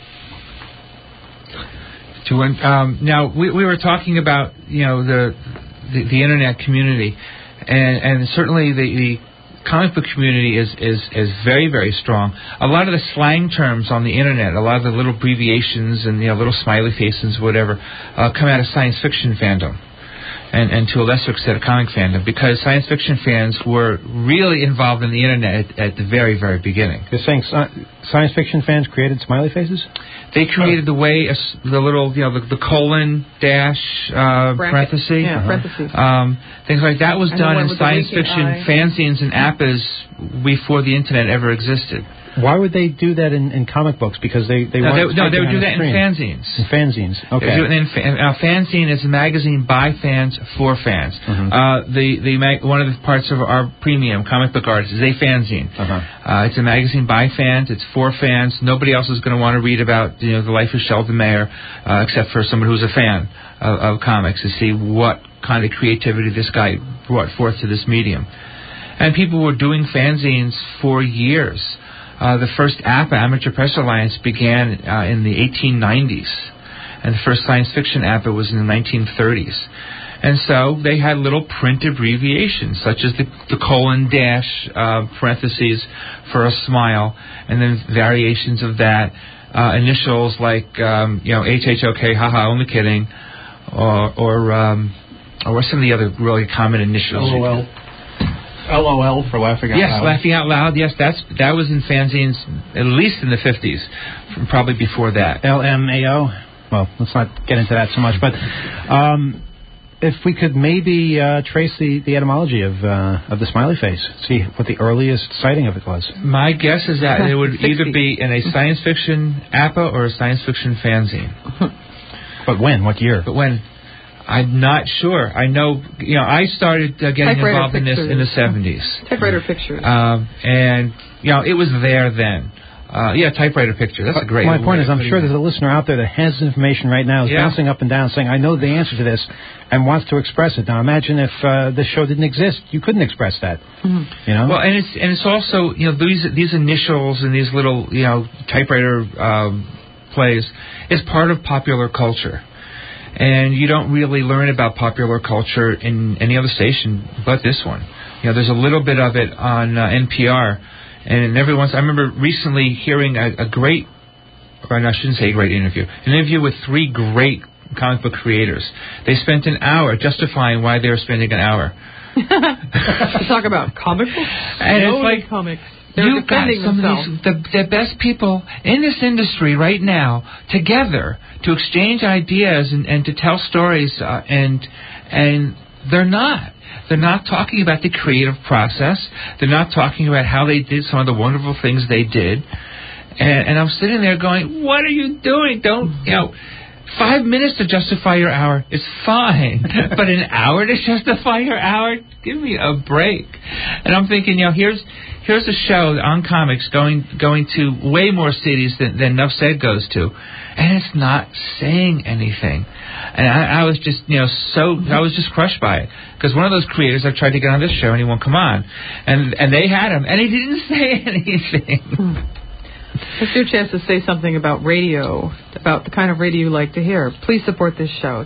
Now we were talking about the internet community, and certainly the comic book community is very, very strong. A lot of the slang terms on the internet, a lot of the little abbreviations and little smiley faces, whatever, come out of science fiction fandom. And to a lesser extent, comic fandom, because science fiction fans were really involved in the internet at the very, very beginning. You're saying science fiction fans created smiley faces? They created the way the little, the colon dash parenthesis, things like that was done in science fiction fanzines and appas before the internet ever existed. Why would they do that in comic books? Because they would do that in fanzines. In fanzines, okay. Fanzine is a magazine by fans for fans. One of the parts of our premium comic book artists is a fanzine. It's a magazine by fans. It's for fans. Nobody else is going to want to read about the life of Sheldon Mayer, except for someone who's a fan of comics, to see what kind of creativity this guy brought forth to this medium. And people were doing fanzines for years. The first APA, Amateur Press Alliance, began in the 1890s, and the first science fiction APA was in the 1930s. And so they had little print abbreviations, such as the colon dash parentheses for a smile, and then variations of that, initials like HHOK, haha, only kidding, or what's some of the other really common initials? LOL for laughing out loud. Yes, laughing out loud. Yes, that was in fanzines at least in the 50s, probably before that. LMAO. Well, let's not get into that so much, but if we could maybe trace the etymology of the smiley face, see what the earliest sighting of it was. My guess is that it would either be in a science fiction APA or a science fiction fanzine. But when? What year? But when? I'm not sure. I know, I started getting involved in this in the 70s. Typewriter pictures. And, it was there then. Typewriter picture. That's a great My point is, I'm sure there's a listener out there that has information right now, is bouncing up and down, saying, I know the answer to this, and wants to express it. Now, imagine if this show didn't exist. You couldn't express that. Mm-hmm. Well, and it's also, these initials and these little, typewriter plays is part of popular culture. And you don't really learn about popular culture in any other station but this one. There's a little bit of it on NPR. And every once, I remember recently hearing a great, or I shouldn't say a great interview, an interview with 3 great comic book creators. They spent an hour justifying why they were spending an hour. To talk about comic books? And it's like, comics. You've got some of the best people in this industry right now together to exchange ideas and to tell stories, and they're not. They're not talking about the creative process. They're not talking about how they did some of the wonderful things they did. And I'm sitting there going, what are you doing? 5 minutes to justify your hour is fine, but an hour to justify your hour? Give me a break. And I'm thinking, here's a show on comics going to way more cities than Nuff Said goes to, and it's not saying anything. And I was just, I was just crushed by it, because one of those creators, I've tried to get on this show and he won't come on, and they had him, and he didn't say anything. It's your chance to say something about radio, about the kind of radio you like to hear. Please support this show.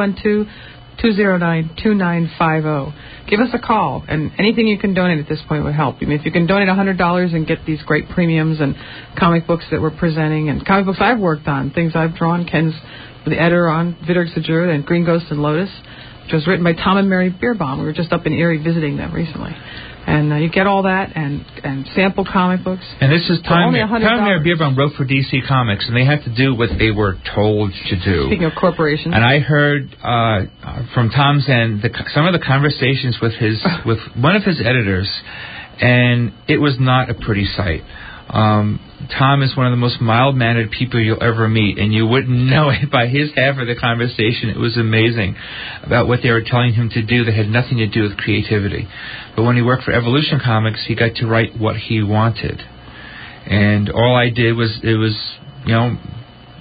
212-209-2950. Give us a call, and anything you can donate at this point would help. I mean, if you can donate $100 and get these great premiums and comic books that we're presenting, and comic books I've worked on, things I've drawn, Ken's the editor on Vidrig Sajur and Green Ghost and Lotus, which was written by Tom and Mary Bierbaum. We were just up in Erie visiting them recently. And you get all that and sample comic books. And this is Tom and Mary Bierbaum wrote for DC Comics, and they had to do what they were told to do. Speaking of corporations. And I heard from Tom's end some of the conversations with one of his editors, and it was not a pretty sight. Tom is one of the most mild-mannered people you'll ever meet, and you wouldn't know it by his half of the conversation. It was amazing about what they were telling him to do that had nothing to do with creativity. But when he worked for Evolution Comics, he got to write what he wanted. And all I did was,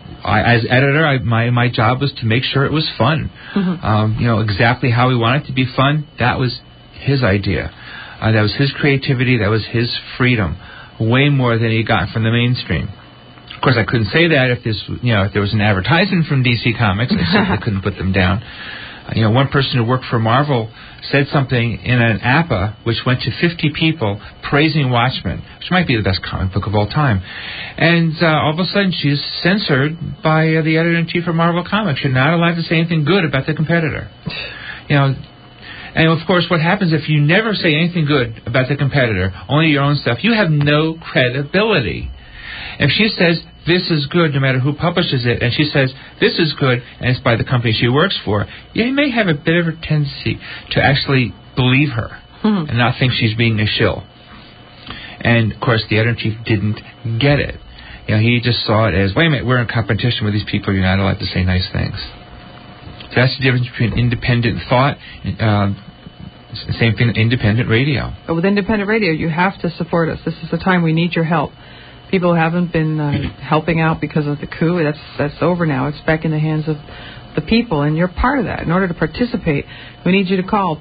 as editor, my job was to make sure it was fun. Exactly how we wanted it to be fun, that was his idea. That was his creativity. That was his freedom. Way more than he got from the mainstream. Of course, I couldn't say that if there was an advertisement from DC Comics. I certainly couldn't put them down. One person who worked for Marvel said something in an APA which went to 50 people praising Watchmen, which might be the best comic book of all time. And all of a sudden, she's censored by the editor-in-chief of Marvel Comics. You're not allowed to say anything good about the competitor. And, of course, what happens if you never say anything good about the competitor, only your own stuff, you have no credibility. If she says, this is good, no matter who publishes it, and she says, this is good, and it's by the company she works for, you may have a bit of a tendency to actually believe her and not think she's being a shill. And, of course, the editor-in-chief didn't get it. He just saw it as, wait a minute, we're in competition with these people, you're not allowed to say nice things. So that's the difference between independent thought, same thing, independent radio. But with independent radio, you have to support us. This is the time we need your help. People who haven't been helping out because of the coup, that's over now. It's back in the hands of the people, and you're part of that. In order to participate, we need you to call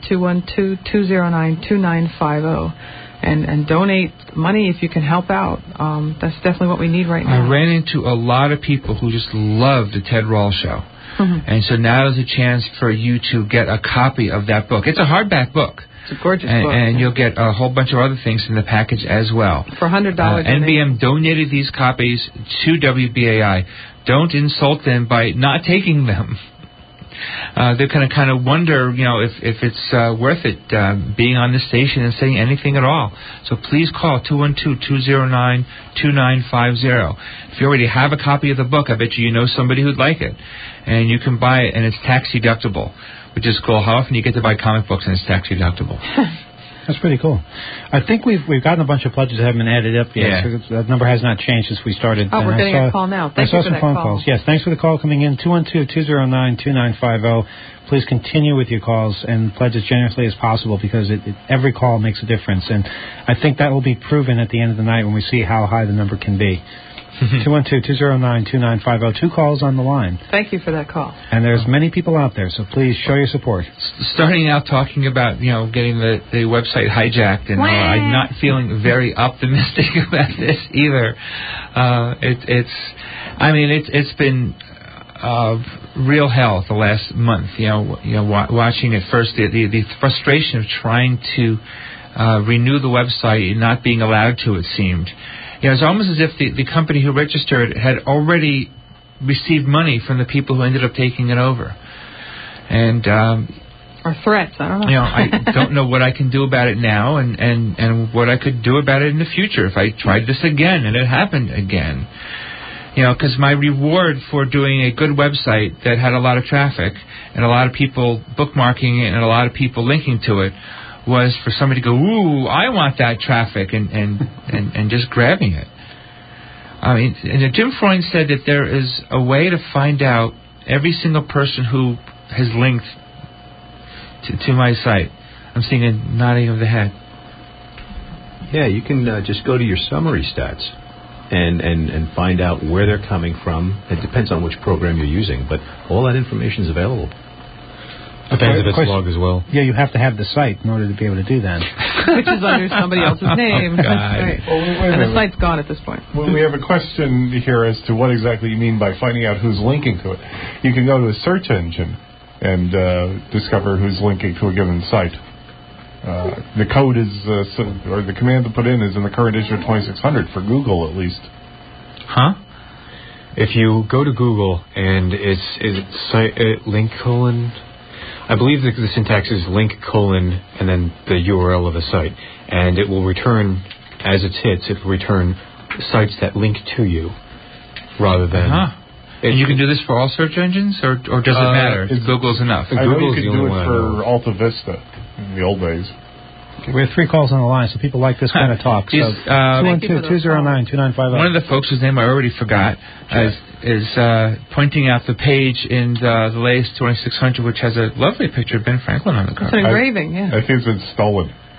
212-209-2950 and donate money if you can help out. That's definitely what we need right now. I ran into a lot of people who just love the Ted Rall Show. And so now is a chance for you to get a copy of that book. It's a hardback book. It's a gorgeous book. And you'll get a whole bunch of other things in the package as well. For $100. NBM donated these copies to WBAI. Don't insult them by not taking them. They're going to kind of wonder, if it's worth it being on the station and saying anything at all. So please call 212-209-2950. If you already have a copy of the book, I bet you know somebody who'd like it. And you can buy it, and it's tax deductible, which is cool. How often you get to buy comic books and it's tax deductible? That's pretty cool. I think we've gotten a bunch of pledges that haven't been added up yet. Yeah. So that number has not changed since we started. Oh, we're getting a call now. Thank you for that phone call. calls. Yes, thanks for the call coming in. 212-209-2950. Please continue with your calls and pledge as generously as possible because every call makes a difference. And I think that will be proven at the end of the night when we see how high the number can be. 212-209-2950. 2 calls on the line. Thank you for that call. And there's many people out there, so please show your support. Starting out talking about, getting the website hijacked, and I'm not feeling very optimistic about this either. It's been real hell the last month. Watching at first the frustration of trying to renew the website and not being allowed to, it seemed. It's almost as if the company who registered had already received money from the people who ended up taking it over. And or threats, I don't know. I don't know what I can do about it now and what I could do about it in the future if I tried this again and it happened again. Because my reward for doing a good website that had a lot of traffic and a lot of people bookmarking it and a lot of people linking to it was for somebody to go, ooh, I want that traffic, and just grabbing it. Jim Freund said that there is a way to find out every single person who has linked to my site. I'm seeing a nodding of the head. Yeah, you can just go to your summary stats and find out where they're coming from. It depends on which program you're using, but all that information is available. Depends if it's logged as well. Yeah, you have to have the site in order to be able to do that. Which is under somebody else's name. Right. And the site's gone at this point. Well, we have a question here as to what exactly you mean by finding out who's linking to it. You can go to a search engine and discover who's linking to a given site. The code is, or the command to put in is in the current issue of 2600 for Google, at least. Huh? If you go to Google and it's link colon... I believe the syntax is link colon and then the URL of the site. And it will return, as it's hits, it will return sites that link to you rather than... And you can do this for all search engines, or does it matter? Google's enough. I know you could do it for Alta Vista in the old days. We have 3 calls on the line, so people like this kind of talk. So 212-209-2950. One of the folks whose name I already forgot is pointing out the page in the latest 2600, which has a lovely picture of Ben Franklin on the cover. It's an engraving, yeah. I think it's been stolen. I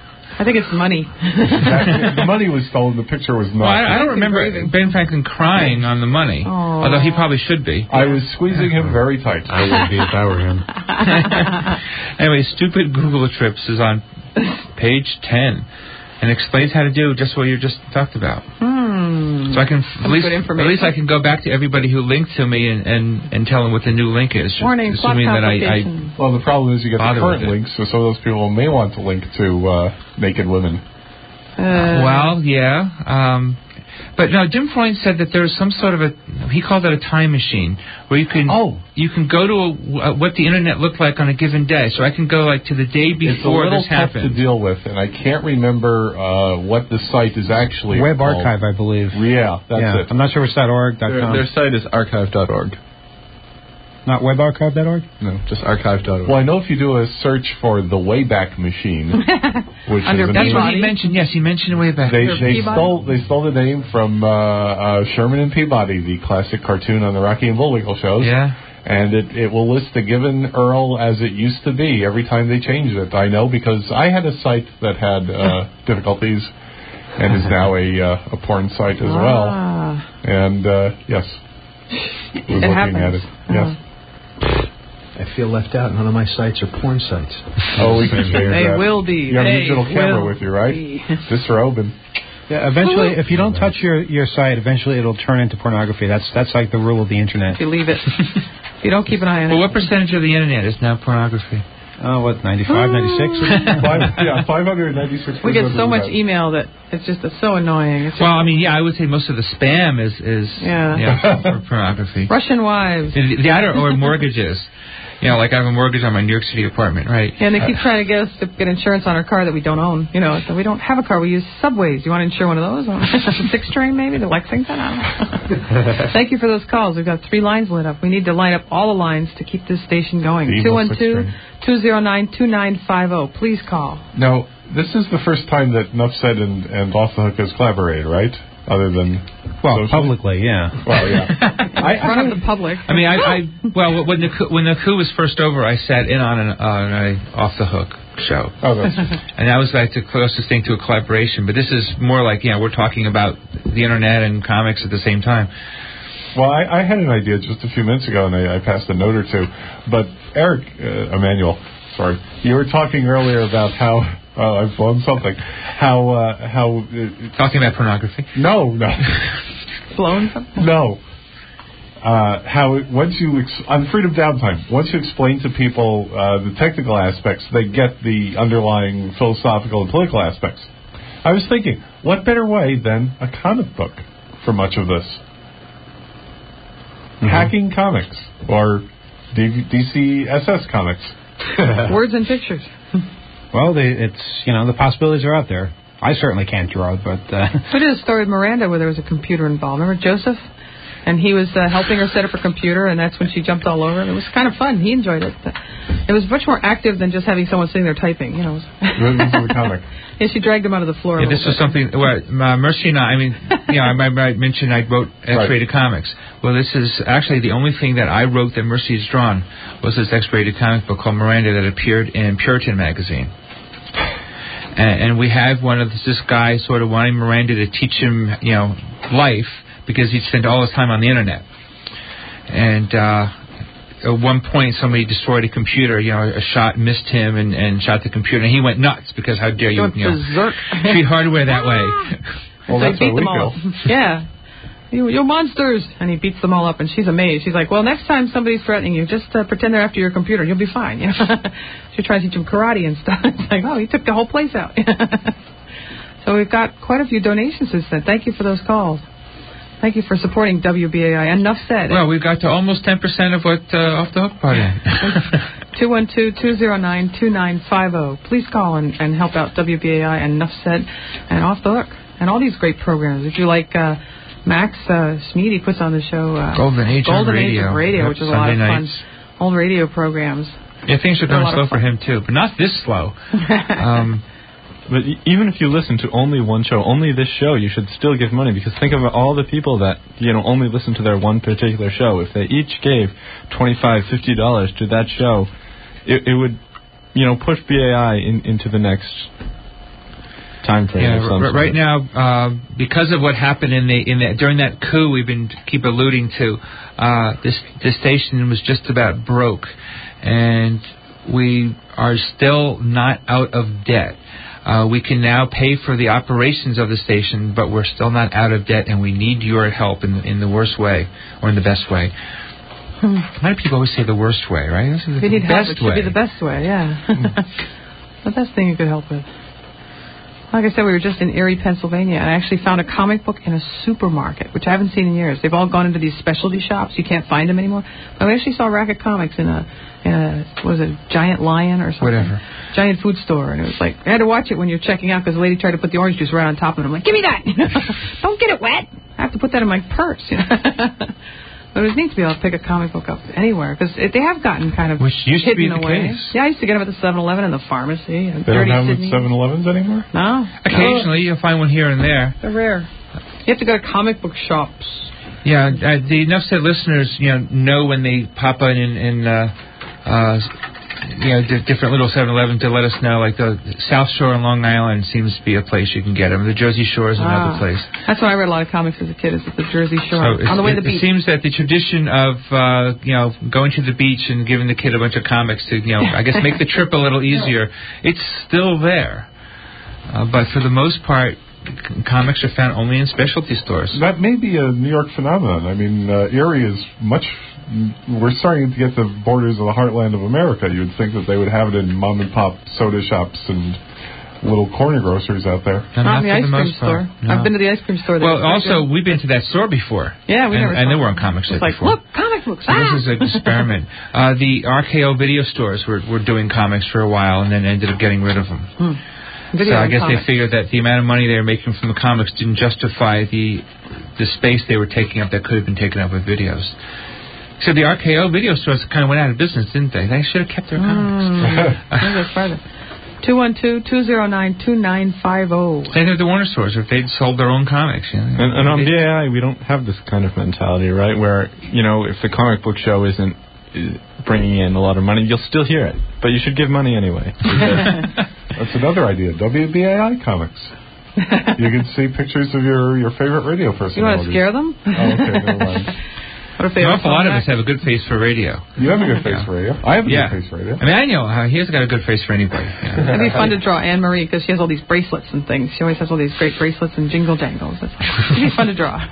I think it's money. The money was stolen. The picture was not. Well, I don't remember Ben Franklin crying on the money, although he probably should be. I was squeezing him very tight. I would be if I were him. Anyway, Stupid Google Trips is on page 10 and explains how to do just what you just talked about. So I can at least I can go back to everybody who linked to me and tell them what the new link is. Warning, assuming that I well, the problem is you get the current links, so some of those people may want to link to naked women. Well, yeah. But no, Jim Freund said that there's some sort of he called it a time machine, where you can go to what the internet looked like on a given day. So I can go like to the day before this happened. It's a little tough to deal with, and I can't remember what the site is actually Web called. Archive, I believe. Yeah, that's it. I'm not sure it's .org.com. Their site is archive.org. Not webarchive.org? No, just archive.org. Well, I know if you do a search for the Wayback Machine, which Under is that's what he mentioned. Yes, he mentioned Wayback. They stole the name from Sherman and Peabody, the classic cartoon on the Rocky and Bullwinkle shows. Yeah. And it will list the given URL as it used to be every time they changed it. I know because I had a site that had difficulties and is now a porn site as well. And yes, we're looking at it. Yes. I feel left out. None of my sites are porn sites. Oh, we can share They that. will be. You have a digital camera with you, right? Disrobing. Yeah, eventually, if you don't touch your site, eventually it'll turn into pornography. That's like the rule of the internet. If you leave it. If you don't keep an eye on it. Well, what percentage of the internet is now pornography? Oh, what, 95, 96? 596. We get so much email that it's so annoying. Well, I mean, I would say most of the spam is for pornography. Russian wives. Or mortgages. Like I have a mortgage on my New York City apartment, right? And they keep trying to get us to get insurance on our car that we don't own. So we don't have a car. We use subways. You want to insure one of those? The 6 train, maybe? The Lexington? I don't know. Thank you for those calls. We've got 3 lines lit up. We need to line up all the lines to keep this station going. 212-209-2950. Please call. Now, this is the first time that Nuff Said and Off the Hook has collaborated, right? Other than publicly, yeah. Well, yeah. In front of the public. I mean, when the coup was first over, I sat in on an Off the Hook show. Oh, that's and that was like the closest thing to a collaboration. But this is more like we're talking about the internet and comics at the same time. Well, I had an idea just a few minutes ago, and I passed a note or two. But Eric Emanuel, sorry, you were talking earlier about how. Oh, I've blown something. How talking about pornography? No. Blown something? No. How once you on Freedom Downtime, once you explain to people the technical aspects, they get the underlying philosophical and political aspects. I was thinking, what better way than a comic book for much of this? Mm-hmm. Hacking comics or DCSS comics. Words and pictures. Well, the possibilities are out there. I certainly can't draw, but... We did a story with Miranda where there was a computer involved. Remember Joseph? And he was helping her set up her computer, and that's when she jumped all over. And it was kind of fun. He enjoyed it. It was much more active than just having someone sitting there typing, This is the comic. Yeah, she dragged him out of the floor. Yeah, this was something where Mercy and I mentioned I wrote X-rated comics. Well, this is actually the only thing that I wrote that Mercy's drawn was this X-rated comic book called Miranda that appeared in Puritan magazine. And we have this guy sort of wanting Miranda to teach him, life because he'd spent all his time on the internet. And at one point, somebody destroyed a computer. A shot missed him and shot the computer, and he went nuts because how dare you, treat hardware that way? Well, so that's he beat what them we all. feel. Yeah. You're monsters. And he beats them all up, and she's amazed. She's like, well, next time somebody's threatening you, just pretend they're after your computer. You'll be fine. She tries to teach him karate and stuff. It's like, oh, he took the whole place out. So we've got quite a few donations since then. Thank you for those calls. Thank you for supporting WBAI. Enough said. Well, we've got to almost 10% of what Off the Hook brought in. 212-209-2950. Please call and help out WBAI and Enough Said and Off the Hook and all these great programs. If you like Max Smead, he puts on the show Golden Age of Radio, which is a lot of fun. Old radio programs. Yeah, things are going slow for him, too, but not this slow. But even if you listen to only one show, only this show, you should still give money, because think of all the people that only listen to their one particular show. If they each gave $25, $50 to that show, it would push BAI into the next time frame. Yeah, right now, because of what happened during that coup we've been keep alluding to, this station was just about broke, and we are still not out of debt. We can now pay for the operations of the station, but we're still not out of debt, and we need your help in the worst way or in the best way. A lot of people always say the worst way, right? This is the best way. It should be the best way, yeah. The best thing you could help with. Like I said, we were just in Erie, Pennsylvania, and I actually found a comic book in a supermarket, which I haven't seen in years. They've all gone into these specialty shops. You can't find them anymore. But we actually saw Racket Comics in a what was it, Giant Lion or something? Whatever. Giant food store. And it was like, I had to watch it when you're checking out because the lady tried to put the orange juice right on top of it. I'm like, give me that! Don't get it wet! I have to put that in my purse. But it was neat to be able to pick a comic book up anywhere, because they have gotten kind of which used to be the away. case. Yeah, I used to get them at the 7-Eleven and the pharmacy. And they don't have Sydney. 7-Elevens anymore? No. Occasionally, you'll find one here and there. They're rare. You have to go to comic book shops. Yeah, the Enough Said listeners, know when they pop in different little 7-Elevens to let us know. Like the South Shore in Long Island seems to be a place you can get them. The Jersey Shore is another place. That's why I read a lot of comics as a kid, is at the Jersey Shore, on the way to the beach. It seems that the tradition of, going to the beach and giving the kid a bunch of comics to, I guess make the trip a little easier, it's still there. But for the most part, comics are found only in specialty stores. That may be a New York phenomenon. I mean, Erie is much... We're starting to get the borders of the heartland of America. You would think that they would have it in mom-and-pop soda shops and little corner grocers out there. Not in the ice cream store. No. I've been to the ice cream store there. Well, also, we've been to that store before. Yeah, we never saw and there weren't comics there before. Look, comic books. So this is an experiment. The RKO video stores were doing comics for a while and then ended up getting rid of them. So I guess they figured that the amount of money they were making from the comics didn't justify the space they were taking up that could have been taken up with videos. So the RKO video stores kind of went out of business, didn't they? They should have kept their comics. 212-209-2950. Same with the Warner stores, if they'd sold their own comics. And on BAI, we don't have this kind of mentality, right? Where, if the comic book show isn't bringing in a lot of money, you'll still hear it. But you should give money anyway. That's another idea. WBAI Comics. You can see pictures of your favorite radio personalities. You want to scare them? Oh, okay, never mind. An awful lot of us have a good face for radio. You have a good face for radio. I have a good face for radio. I mean, I know he has got a good face for anybody. Yeah. It'd be fun to draw Anne Marie, because she has all these bracelets and things. She always has all these great bracelets and jingle jangles. It'd be fun to draw.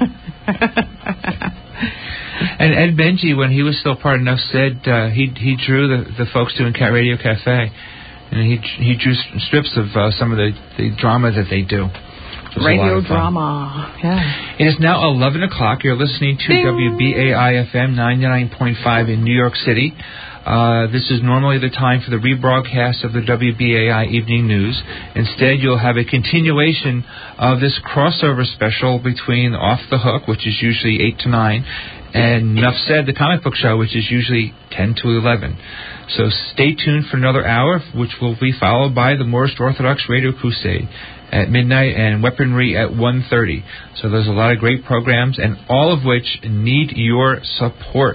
And Ed Benji, when he was still part of Enough Said, he drew the folks doing Cat Radio Cafe, and he drew strips of some of the drama that they do. Radio drama, yeah. It is now 11 o'clock. You're listening to WBAI-FM 99.5 in New York City. This is normally the time for the rebroadcast of the WBAI Evening News. Instead, you'll have a continuation of this crossover special between Off the Hook, which is usually 8 to 9, and Enough Said, the comic book show, which is usually 10 to 11. So stay tuned for another hour, which will be followed by the Moorish Orthodox Radio Crusade at midnight and Weaponry at 1:30. So there's a lot of great programs, and all of which need your support.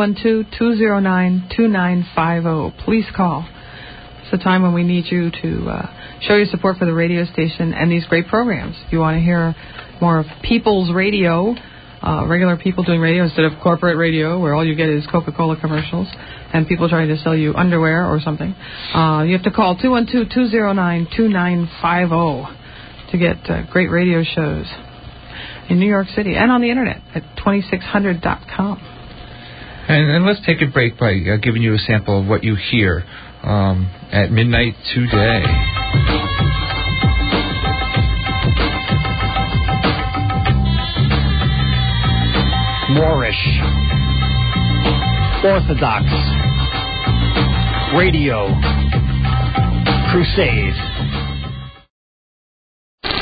212-209-2950. Please call. It's the time when we need you to show your support for the radio station and these great programs. If you want to hear more of People's Radio, regular people doing radio instead of corporate radio, where all you get is Coca-Cola commercials and people trying to sell you underwear or something, you have to call 212-209-2950 to get great radio shows in New York City and on the internet at 2600.com. And let's take a break by giving you a sample of what you hear at midnight today. Moorish, Orthodox, Radio, Crusade.